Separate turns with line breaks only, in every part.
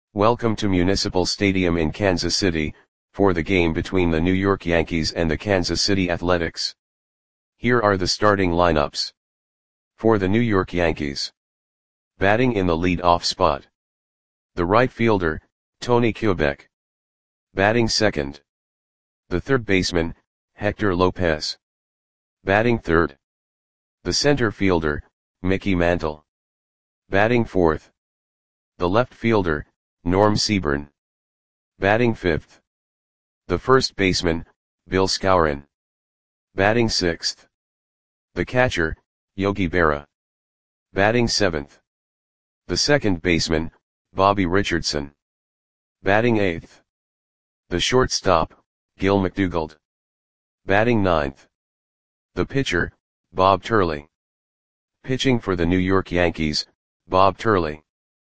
Welcome to Municipal Stadium in Kansas City, for the game between the New York Yankees and the Kansas City Athletics. Here are the starting lineups. For the New York Yankees. Batting in the lead-off spot. The right fielder, Tony Kubek. Batting second. The third baseman, Hector Lopez. Batting third. The center fielder, Mickey Mantle. Batting fourth. The left fielder, Norm Seaburn. Batting fifth. The first baseman, Bill Skowron. Batting sixth. The catcher, Yogi Berra. Batting seventh. The second baseman, Bobby Richardson. Batting eighth. The shortstop, Gil McDougald. Batting ninth. The pitcher, Bob Turley. Pitching for the New York Yankees, Bob Turley.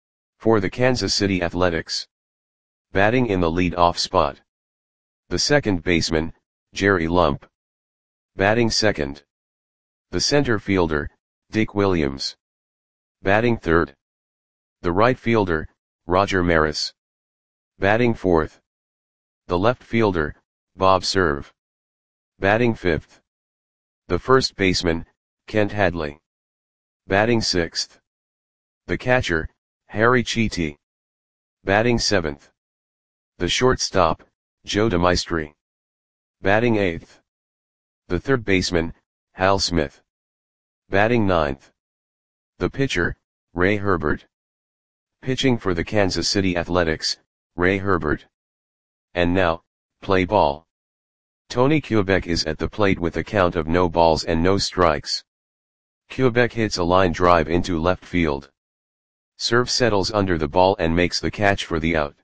For the Kansas City Athletics. Batting in the lead-off spot. The second baseman, Jerry Lump. Batting second. The center fielder, Dick Williams. Batting third. The right fielder, Roger Maris. Batting fourth. The left fielder, Bob Cerv. Batting fifth. The first baseman, Kent Hadley. Batting sixth. The catcher, Harry Chiti. Batting seventh. The shortstop, Joe DeMaestri. Batting eighth. The third baseman, Hal Smith. Batting ninth. The pitcher, Ray Herbert. Pitching for the Kansas City Athletics, Ray Herbert. And now, play ball. Tony Kubek is at the plate with a count of no balls and no strikes. Kubek hits a line drive into left field. Cerv settles under the ball and makes the catch for the out.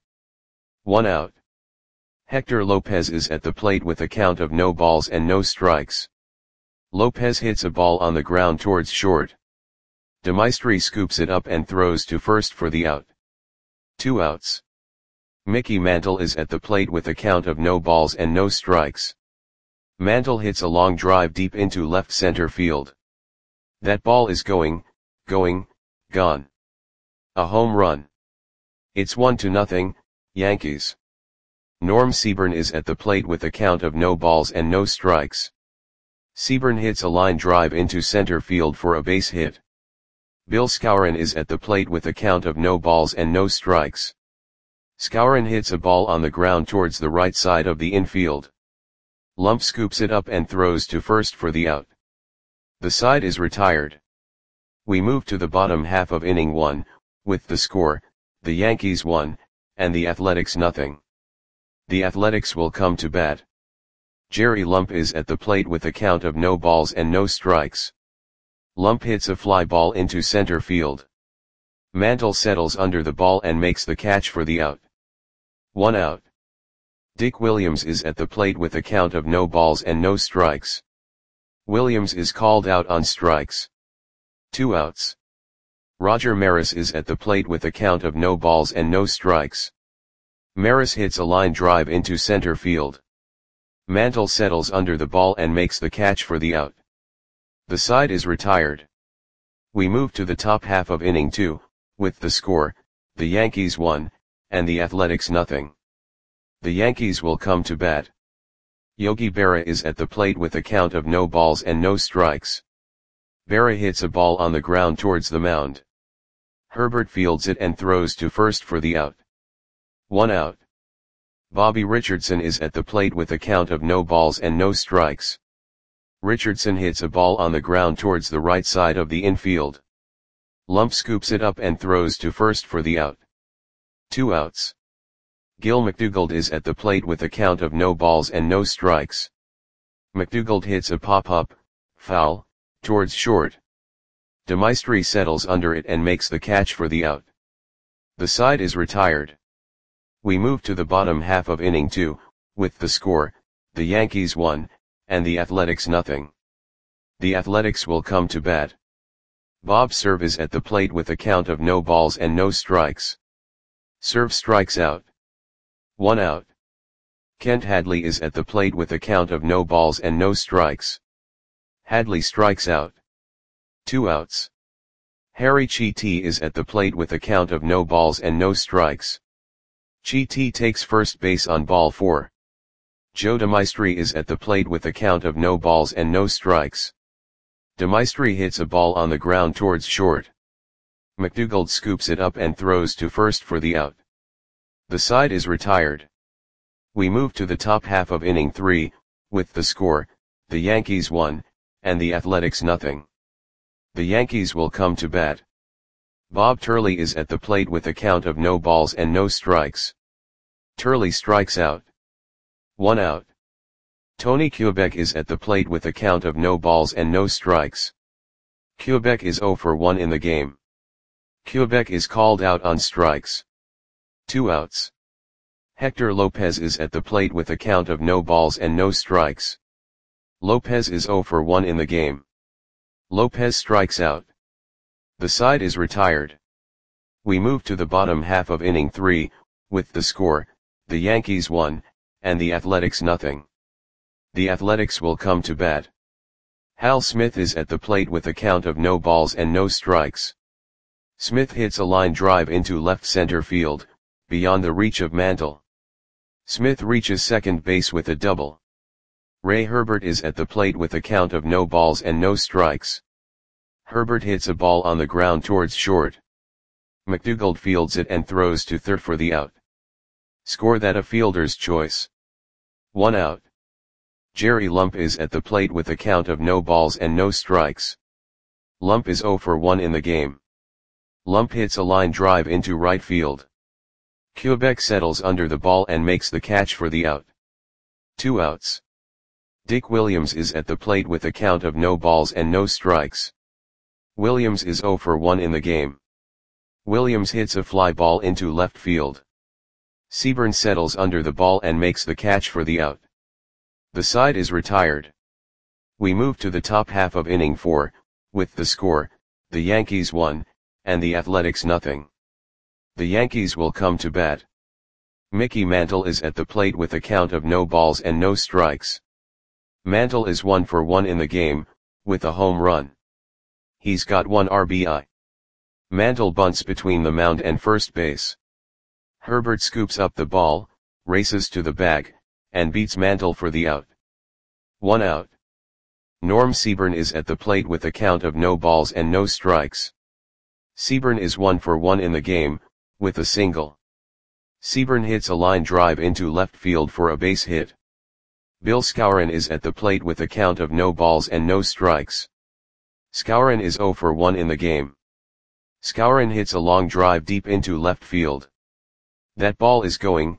1 out. Hector Lopez is at the plate with a count of no balls and no strikes. Lopez hits a ball on the ground towards short. DeMaestri scoops it up and throws to first for the out. 2 outs. Mickey Mantle is at the plate with a count of no balls and no strikes. Mantle hits a long drive deep into left center field. That ball is gone. A home run. It's 1-0, Yankees. Norm Seaburn is at the plate with a count of no balls and no strikes. Seaburn hits a line drive into center field for a base hit. Bill Skowron is at the plate with a count of no balls and no strikes. Skowron hits a ball on the ground towards the right side of the infield. Lump scoops it up and throws to first for the out. The side is retired. We move to the bottom half of inning 1, with the score, the Yankees 1, and the Athletics 0. The Athletics will come to bat. Jerry Lump is at the plate with a count of no balls and no strikes. Lump hits a fly ball into center field. Mantle settles under the ball and makes the catch for the out. 1 out. Dick Williams is at the plate with a count of no balls and no strikes. Williams is called out on strikes. 2 outs. Roger Maris is at the plate with a count of no balls and no strikes. Maris hits a line drive into center field. Mantle settles under the ball and makes the catch for the out. The side is retired. We move to the top half of inning 2, with the score, the Yankees 1, and the Athletics 0. The Yankees will come to bat. Yogi Berra is at the plate with a count of no balls and no strikes. Berra hits a ball on the ground towards the mound. Herbert fields it and throws to first for the out. 1 out. Bobby Richardson is at the plate with a count of no balls and no strikes. Richardson hits a ball on the ground towards the right side of the infield. Lump scoops it up and throws to first for the out. 2 outs. Gil McDougald is at the plate with a count of no balls and no strikes. McDougald hits a pop-up, foul, towards short. DeMaestri settles under it and makes the catch for the out. The side is retired. We move to the bottom half of inning 2, with the score, the Yankees 1, and the Athletics 0. The Athletics will come to bat. Bob Cerv is at the plate with a count of no balls and no strikes. Cerv strikes out. 1 out. Kent Hadley is at the plate with a count of no balls and no strikes. Hadley strikes out. 2 outs. Harry Chiti is at the plate with a count of no balls and no strikes. Chi takes first base on ball 4. Joe DeMaestri is at the plate with a count of no balls and no strikes. DeMaestri hits a ball on the ground towards short. McDougald scoops it up and throws to first for the out. The side is retired. We move to the top half of inning 3, with the score, the Yankees 1, and the Athletics nothing. The Yankees will come to bat. Bob Turley is at the plate with a count of no balls and no strikes. Turley strikes out. 1 out. Tony Kubek is at the plate with a count of no balls and no strikes. Kubek is 0 for 1 in the game. Kubek is called out on strikes. 2 outs. Hector Lopez is at the plate with a count of no balls and no strikes. Lopez is 0 for 1 in the game. Lopez strikes out. The side is retired. We move to the bottom half of inning 3, with the score, the Yankees 1, and the Athletics nothing. The Athletics will come to bat. Hal Smith is at the plate with a count of no balls and no strikes. Smith hits a line drive into left center field, beyond the reach of Mantle. Smith reaches second base with a double. Ray Herbert is at the plate with a count of no balls and no strikes. Herbert hits a ball on the ground towards short. McDougald fields it and throws to third for the out. Score that a fielder's choice. 1 out. Jerry Lump is at the plate with a count of no balls and no strikes. Lump is 0 for 1 in the game. Lump hits a line drive into right field. Kubek settles under the ball and makes the catch for the out. 2 outs. Dick Williams is at the plate with a count of no balls and no strikes. Williams is 0 for 1 in the game. Williams hits a fly ball into left field. Seaburn settles under the ball and makes the catch for the out. The side is retired. We move to the top half of inning 4, with the score, the Yankees 1, and the Athletics nothing. The Yankees will come to bat. Mickey Mantle is at the plate with a count of no balls and no strikes. Mantle is 1 for 1 in the game, with a home run. He's got 1 RBI. Mantle bunts between the mound and first base. Herbert scoops up the ball, races to the bag, and beats Mantle for the out. 1 out. Norm Seaburn is at the plate with a count of no balls and no strikes. Seaburn is 1 for 1 in the game, with a single. Seaburn hits a line drive into left field for a base hit. Bill Skowron is at the plate with a count of no balls and no strikes. Skowron is 0 for 1 in the game. Skowron hits a long drive deep into left field. That ball is gone.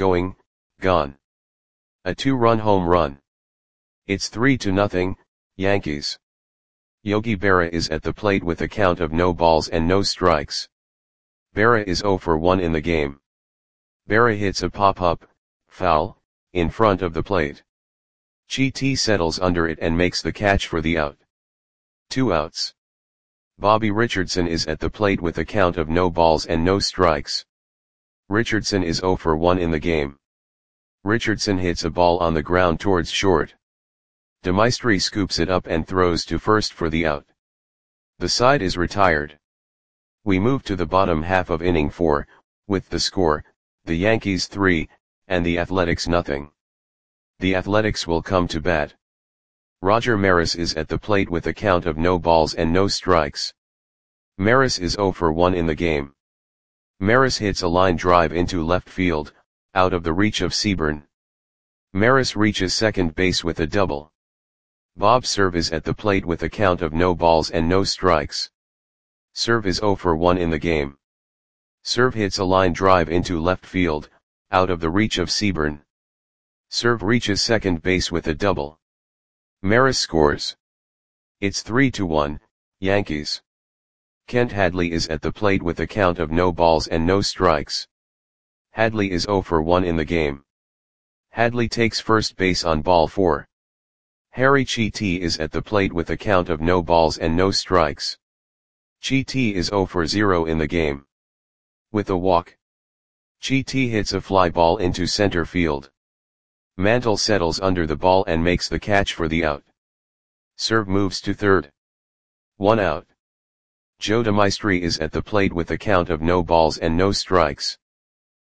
A 2-run home run. It's 3-0, Yankees. Yogi Berra is at the plate with a count of no balls and no strikes. Berra is 0 for 1 in the game. Berra hits a pop-up, foul, in front of the plate. Chi settles under it and makes the catch for the out. 2 outs. Bobby Richardson is at the plate with a count of no balls and no strikes. Richardson is 0 for 1 in the game. Richardson hits a ball on the ground towards short. DeMaestri scoops it up and throws to first for the out. The side is retired. We move to the bottom half of inning 4, with the score, the Yankees 3, and the Athletics nothing. The Athletics will come to bat. Roger Maris is at the plate with a count of no balls and no strikes. Maris is 0 for 1 in the game. Maris hits a line drive into left field, out of the reach of Seaburn. Maris reaches second base with a double. Bob Cerv is at the plate with a count of no balls and no strikes. Cerv is 0 for 1 in the game. Cerv hits a line drive into left field, out of the reach of Seaburn. Cerv reaches second base with a double. Maris scores. It's 3-1, Yankees. Kent Hadley is at the plate with a count of no balls and no strikes. Hadley is 0 for 1 in the game. Hadley takes first base on ball 4. Harry Chi is at the plate with a count of no balls and no strikes. Chi is 0 for 0 in the game. With a walk. Chi hits a fly ball into center field. Mantle settles under the ball and makes the catch for the out. Cerv moves to third. 1 out. Joe DeMaestri is at the plate with a count of no balls and no strikes.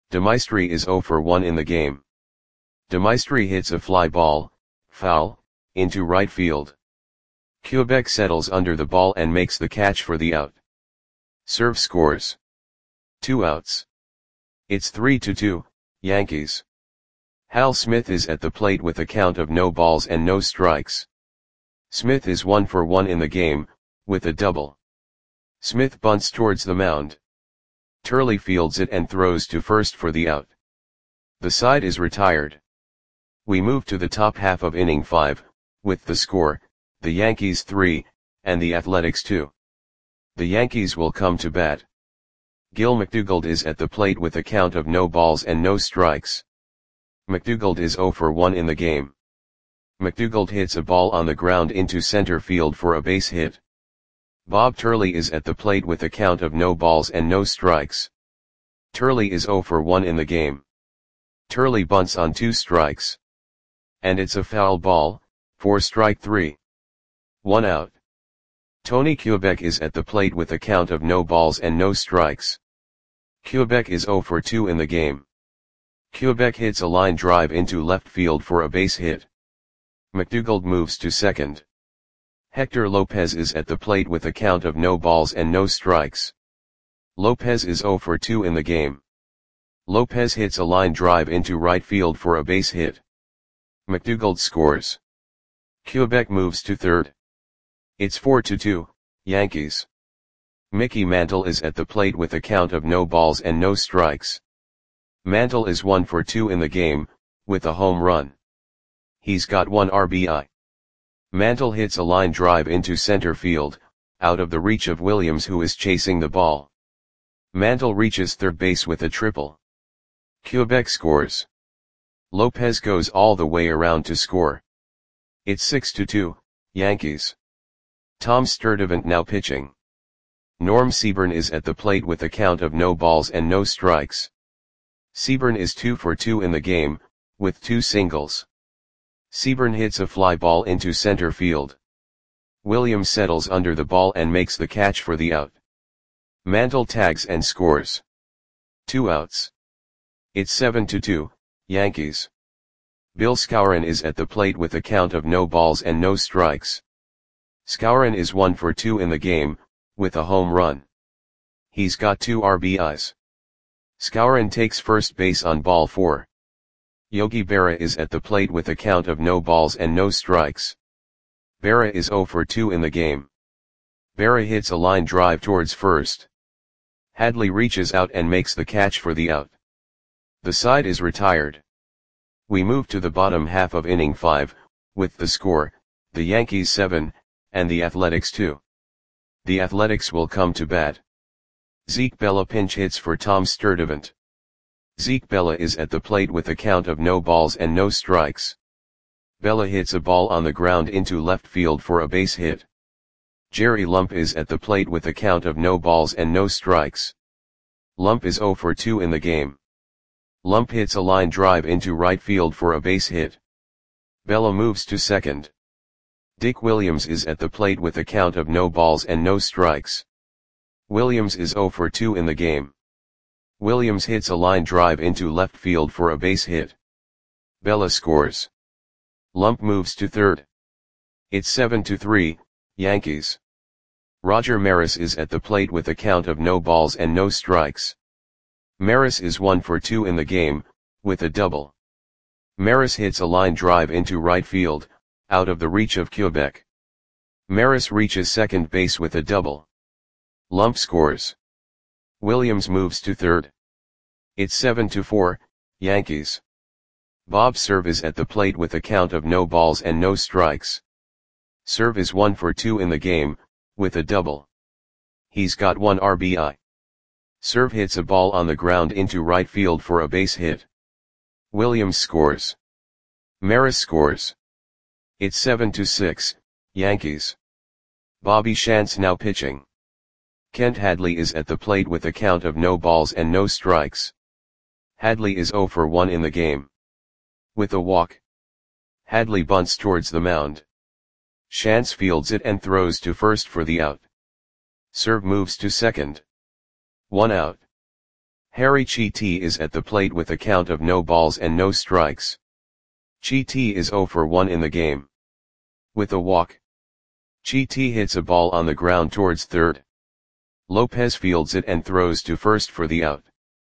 Demaistre is 0 for 1 in the game. Demaistre hits a fly ball, foul, into right field. Quebec settles under the ball and makes the catch for the out. Serve scores. 2 outs. It's 3-2, Yankees. Hal Smith is at the plate with a count of no balls and no strikes. Smith is 1 for 1 in the game, with a double. Smith bunts towards the mound. Turley fields it and throws to first for the out. The side is retired. We move to the top half of inning 5, with the score, the Yankees 3, and the Athletics 2. The Yankees will come to bat. Gil McDougald is at the plate with a count of no balls and no strikes. McDougald is 0 for 1 in the game. McDougald hits a ball on the ground into center field for a base hit. Bob Turley is at the plate with a count of no balls and no strikes. Turley is 0 for 1 in the game. Turley bunts on 2 strikes. And it's a foul ball, for strike 3. 1 out. Tony Quebec is at the plate with a count of no balls and no strikes. Quebec is 0 for 2 in the game. Quebec hits a line drive into left field for a base hit. McDougald moves to second. Hector Lopez is at the plate with a count of no balls and no strikes. Lopez is 0 for 2 in the game. Lopez hits a line drive into right field for a base hit. McDougald scores. Quebec moves to third. It's 4-2, Yankees. Mickey Mantle is at the plate with a count of no balls and no strikes. Mantle is 1 for 2 in the game, with a home run. He's got 1 RBI. Mantle hits a line drive into center field, out of the reach of Williams who is chasing the ball. Mantle reaches third base with a triple. Quebec scores. Lopez goes all the way around to score. It's 6-2, Yankees. Tom Sturdivant now pitching. Norm Seaborn is at the plate with a count of no balls and no strikes. Seaborn is 2 for 2 in the game, with 2 singles. Seaborn hits a fly ball into center field. Williams settles under the ball and makes the catch for the out. Mantle tags and scores. 2 outs. It's 7-2, Yankees. Bill Skowron is at the plate with a count of no balls and no strikes. Skowron is 1 for 2 in the game, with a home run. He's got 2 RBIs. Skowron takes first base on ball 4. Yogi Berra is at the plate with a count of no balls and no strikes. Berra is 0 for 2 in the game. Berra hits a line drive towards first. Hadley reaches out and makes the catch for the out. The side is retired. We move to the bottom half of inning 5, with the score, the Yankees 7, and the Athletics 2. The Athletics will come to bat. Zeke Bella pinch hits for Tom Sturdivant. Zeke Bella is at the plate with a count of no balls and no strikes. Bella hits a ball on the ground into left field for a base hit. Jerry Lump is at the plate with a count of no balls and no strikes. Lump is 0 for 2 in the game. Lump hits a line drive into right field for a base hit. Bella moves to second. Dick Williams is at the plate with a count of no balls and no strikes. Williams is 0 for 2 in the game. Williams hits a line drive into left field for a base hit. Bella scores. Lump moves to third. It's 7-3, Yankees. Roger Maris is at the plate with a count of no balls and no strikes. Maris is 1 for 2 in the game, with a double. Maris hits a line drive into right field, out of the reach of Quebec. Maris reaches second base with a double. Lump scores. Williams moves to third. It's 7-4, Yankees. Bob Cerv is at the plate with a count of no balls and no strikes. Cerv is 1 for 2 in the game, with a double. He's got 1 RBI. Cerv hits a ball on the ground into right field for a base hit. Williams scores. Maris scores. It's 7-6, Yankees. Bobby Shantz now pitching. Kent Hadley is at the plate with a count of no balls and no strikes. Hadley is 0 for 1 in the game. With a walk. Hadley bunts towards the mound. Shantz fields it and throws to first for the out. Cerv moves to second. 1 out. Harry Chiti is at the plate with a count of no balls and no strikes. Chiti is 0 for 1 in the game. With a walk, Chiti hits a ball on the ground towards third. Lopez fields it and throws to first for the out.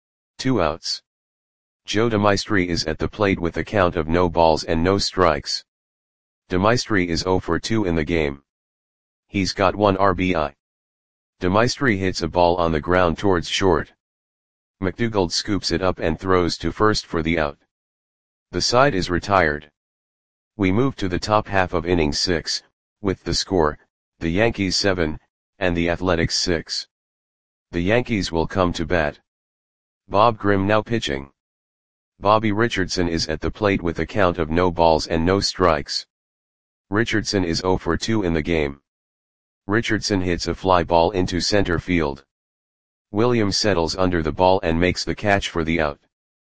2 outs. Joe DeMaestri is at the plate with a count of no balls and no strikes. DeMaestri is 0 for 2 in the game. He's got 1 RBI. DeMaestri hits a ball on the ground towards short. McDougald scoops it up and throws to first for the out. The side is retired. We move to the top half of inning 6, with the score, the Yankees 7, and the Athletics 6. The Yankees will come to bat. Bob Grimm now pitching. Bobby Richardson is at the plate with a count of no balls and no strikes. Richardson is 0 for 2 in the game. Richardson hits a fly ball into center field. Williams settles under the ball and makes the catch for the out.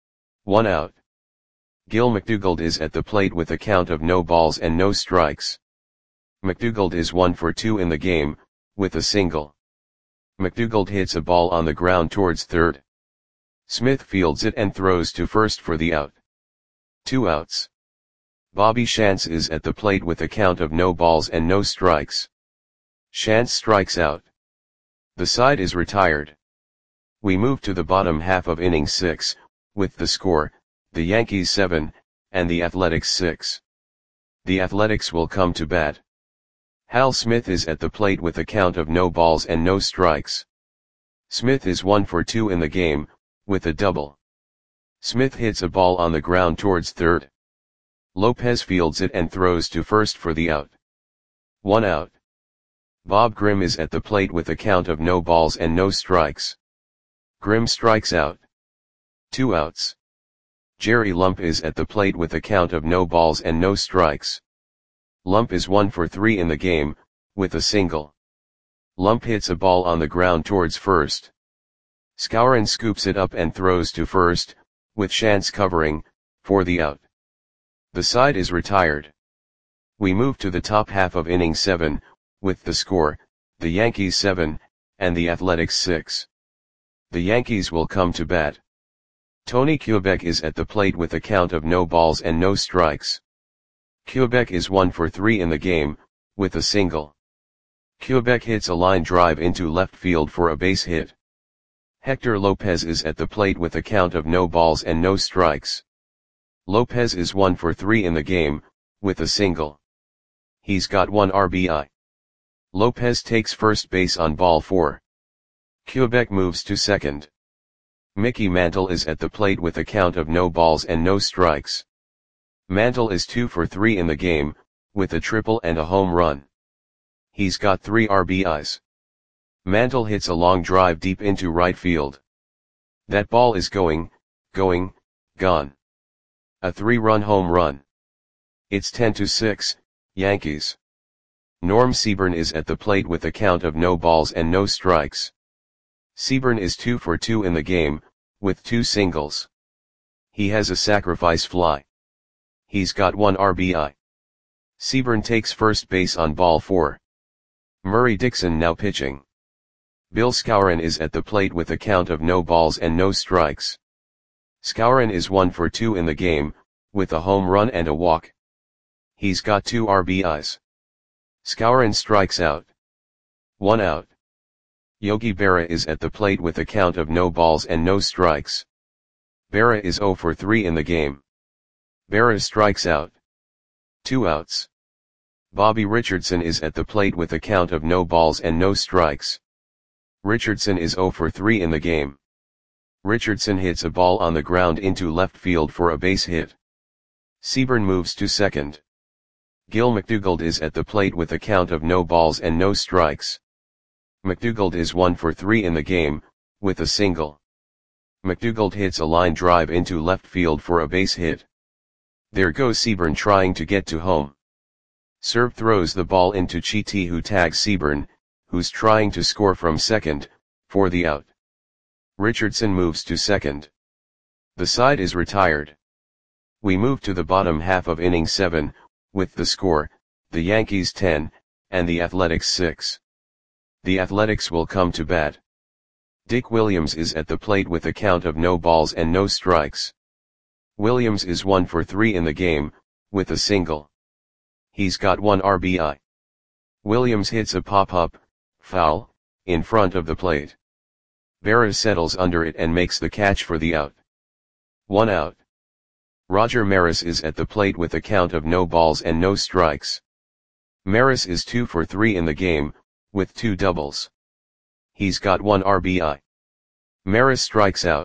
1 out. Gil McDougald is at the plate with a count of no balls and no strikes. McDougald is 1 for 2 in the game, with a single. McDougald hits a ball on the ground towards third. Smith fields it and throws to first for the out. 2 outs. Bobby Shantz is at the plate with a count of no balls and no strikes. Shantz strikes out. The side is retired. We move to the bottom half of inning 6, with the score, the Yankees 7, and the Athletics 6. The Athletics will come to bat. Hal Smith is at the plate with a count of no balls and no strikes. Smith is 1 for 2 in the game, with a double. Smith hits a ball on the ground towards third. Lopez fields it and throws to first for the out. 1 out. Bob Grimm is at the plate with a count of no balls and no strikes. Grimm strikes out. 2 outs. Jerry Lump is at the plate with a count of no balls and no strikes. Lump is 1 for 3 in the game, with a single. Lump hits a ball on the ground towards first. Skowron scoops it up and throws to first, with Shantz covering, for the out. The side is retired. We move to the top half of inning 7, with the score, the Yankees 7, and the Athletics 6. The Yankees will come to bat. Tony Kubek is at the plate with a count of no balls and no strikes. Kubek is 1 for 3 in the game, with a single. Kubek hits a line drive into left field for a base hit. Hector Lopez is at the plate with a count of no balls and no strikes. Lopez is 1 for 3 in the game, with a single. He's got 1 RBI. Lopez takes first base on ball 4. Kubek moves to second. Mickey Mantle is at the plate with a count of no balls and no strikes. Mantle is 2 for 3 in the game, with a triple and a home run. He's got 3 RBIs. Mantle hits a long drive deep into right field. That ball is gone. A 3-run home run. It's 10-6, Yankees. Norm Seaburn is at the plate with a count of no balls and no strikes. Seaburn is 2 for 2 in the game, with 2 singles. He has a sacrifice fly. He's got 1 RBI. Seaburn takes first base on ball 4. Murray Dixon now pitching. Bill Skowron is at the plate with a count of no balls and no strikes. Skowron is 1 for 2 in the game, with a home run and a walk. He's got 2 RBIs. Skowron strikes out. 1 out. Yogi Berra is at the plate with a count of no balls and no strikes. Berra is 0 for 3 in the game. Berra strikes out. 2 outs. Bobby Richardson is at the plate with a count of no balls and no strikes. Richardson is 0 for 3 in the game. Richardson hits a ball on the ground into left field for a base hit. Seaburn moves to second. Gil McDougald is at the plate with a count of no balls and no strikes. McDougald is 1 for 3 in the game, with a single. McDougald hits a line drive into left field for a base hit. There goes Seaburn trying to get to home. Serve throws the ball into Chiti, who tags Seaburn, who's trying to score from second, for the out. Richardson moves to second. The side is retired. We move to the bottom half of inning 7, with the score, the Yankees 10, and the Athletics 6. The Athletics will come to bat. Dick Williams is at the plate with a count of no balls and no strikes. Williams is 1 for 3 in the game, with a single. He's got 1 RBI. Williams hits a pop-up, foul, in front of the plate. Berra settles under it and makes the catch for the out. 1 out. Roger Maris is at the plate with a count of no balls and no strikes. Maris is 2 for 3 in the game, with 2 doubles. He's got 1 RBI. Maris strikes out.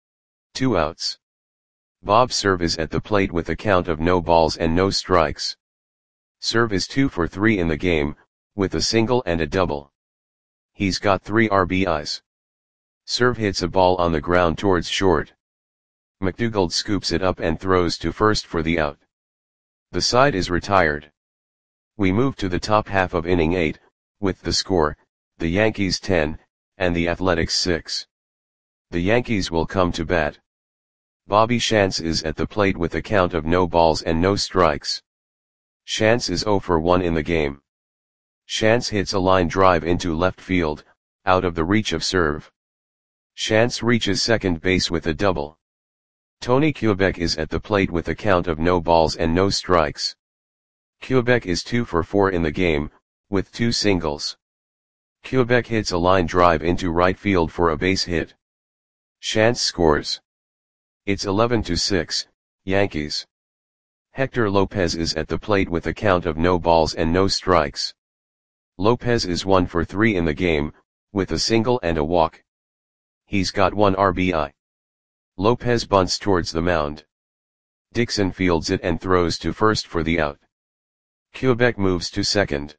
2 outs. Bob Cerv is at the plate with a count of no balls and no strikes. Cerv is 2 for 3 in the game, with a single and a double. He's got 3 RBIs. Cerv hits a ball on the ground towards short. McDougald scoops it up and throws to first for the out. The side is retired. We move to the top half of inning 8, with the score, the Yankees 10, and the Athletics 6. The Yankees will come to bat. Bobby Shantz is at the plate with a count of no balls and no strikes. Shantz is 0 for 1 in the game. Shantz hits a line drive into left field, out of the reach of Cerv. Shantz reaches second base with a double. Tony Kubek is at the plate with a count of no balls and no strikes. Kubek is 2 for 4 in the game, with 2 singles. Kubek hits a line drive into right field for a base hit. Shantz scores. It's 11-6, Yankees. Hector Lopez is at the plate with a count of no balls and no strikes. Lopez is 1 for 3 in the game, with a single and a walk. He's got 1 RBI. Lopez bunts towards the mound. Dixon fields it and throws to first for the out. Kubek moves to second.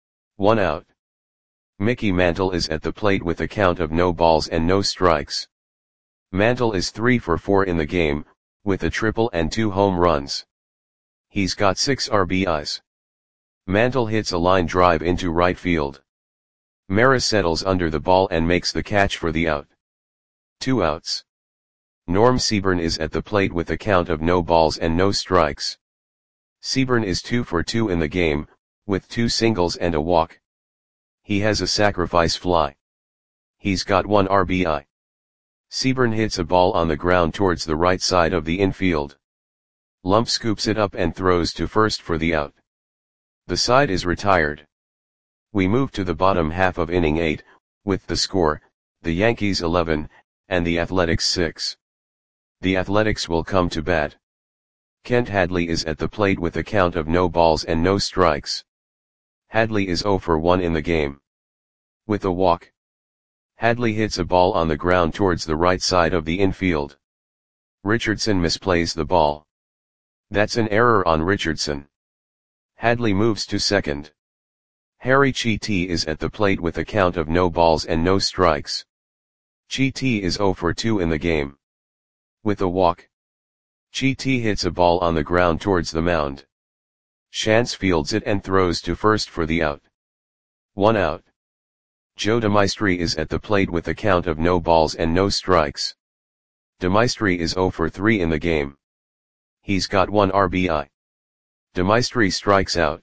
1 out. Mickey Mantle is at the plate with a count of no balls and no strikes. Mantle is 3 for 4 in the game, with a triple and 2 home runs. He's got 6 RBIs. Mantle hits a line drive into right field. Maris settles under the ball and makes the catch for the out. 2 outs. Norm Seaburn is at the plate with a count of no balls and no strikes. Seaburn is 2 for 2 in the game, with 2 singles and a walk. He has a sacrifice fly. He's got 1 RBI. Seaburn hits a ball on the ground towards the right side of the infield. Lump scoops it up and throws to first for the out. The side is retired. We move to the bottom half of inning 8, with the score, the Yankees 11, and the Athletics 6. The Athletics will come to bat. Kent Hadley is at the plate with a count of no balls and no strikes. Hadley is 0 for 1 in the game. With a walk. Hadley hits a ball on the ground towards the right side of the infield. Richardson misplays the ball. That's an error on Richardson. Hadley moves to second. Harry Chiti is at the plate with a count of no balls and no strikes. Chiti is 0 for 2 in the game. With a walk. Chiti hits a ball on the ground towards the mound. Shantz fields it and throws to first for the out. 1 out. Joe DeMaestri is at the plate with a count of no balls and no strikes. DeMaestri is 0 for 3 in the game. He's got 1 RBI. DeMaestri strikes out.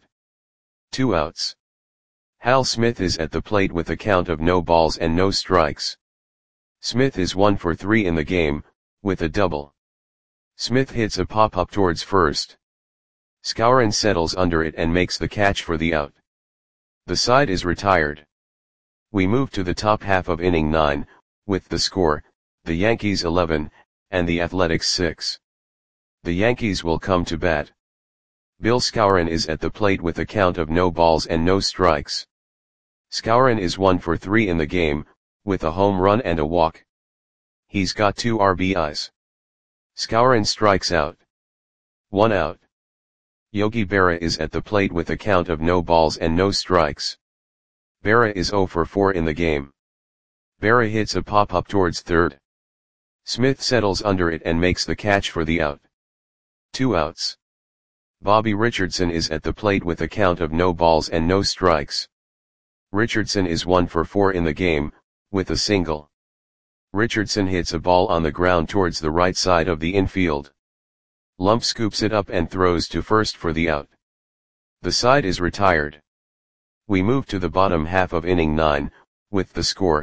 2 outs. Hal Smith is at the plate with a count of no balls and no strikes. Smith is 1 for 3 in the game, with a double. Smith hits a pop-up towards first. Skowron settles under it and makes the catch for the out. The side is retired. We move to the top half of inning 9, with the score, the Yankees 11, and the Athletics 6. The Yankees will come to bat. Bill Skowron is at the plate with a count of no balls and no strikes. Skowron is 1 for 3 in the game, with a home run and a walk. He's got 2 RBIs. Skowron strikes out. 1 out. Yogi Berra is at the plate with a count of no balls and no strikes. Berra is 0 for 4 in the game. Berra hits a pop-up towards third. Smith settles under it and makes the catch for the out. 2 outs. Bobby Richardson is at the plate with a count of no balls and no strikes. Richardson is 1 for 4 in the game, with a single. Richardson hits a ball on the ground towards the right side of the infield. Lump scoops it up and throws to first for the out. The side is retired. We move to the bottom half of inning 9, with the score,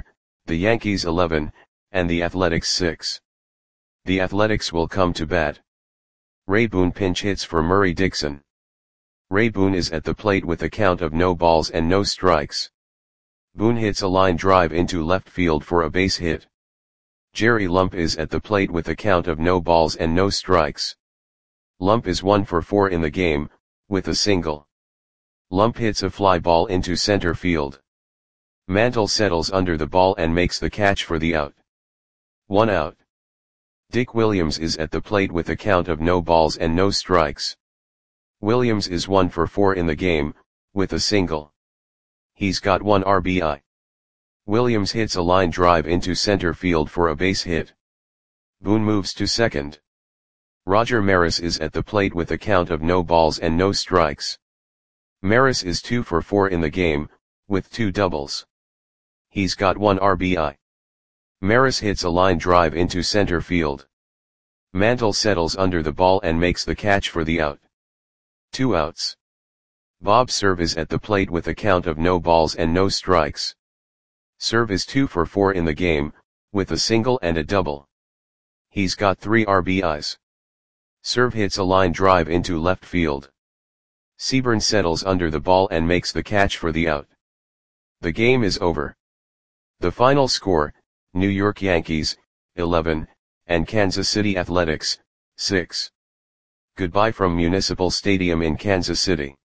the Yankees 11, and the Athletics 6. The Athletics will come to bat. Ray Boone pinch hits for Murray Dixon. Ray Boone is at the plate with a count of no balls and no strikes. Boone hits a line drive into left field for a base hit. Jerry Lump is at the plate with a count of no balls and no strikes. Lump is 1 for 4 in the game, with a single. Lump hits a fly ball into center field. Mantle settles under the ball and makes the catch for the out. 1 out. Dick Williams is at the plate with a count of no balls and no strikes. Williams is 1 for 4 in the game, with a single. He's got 1 RBI. Williams hits a line drive into center field for a base hit. Boone moves to second. Roger Maris is at the plate with a count of no balls and no strikes. Maris is 2 for 4 in the game, with 2 doubles. He's got 1 RBI. Maris hits a line drive into center field. Mantle settles under the ball and makes the catch for the out. 2 outs. Bob Cerv is at the plate with a count of no balls and no strikes. Cerv is 2 for 4 in the game, with a single and a double. He's got 3 RBIs. Cerv hits a line drive into left field. Seaburn settles under the ball and makes the catch for the out. The game is over. The final score, New York Yankees, 11, and Kansas City Athletics, 6. Goodbye from Municipal Stadium in Kansas City.